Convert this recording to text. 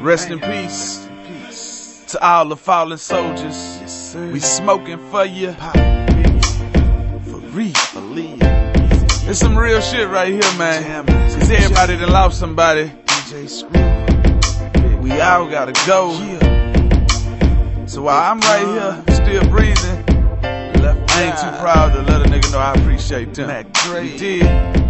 Rest in peace to all the fallen soldiers. We smoking for you. For real. It's some real shit right here, man. Cause everybody done lost somebody. We all gotta go. So while I'm right here, still breathing, I ain't too proud to let a nigga know I appreciate them. You did.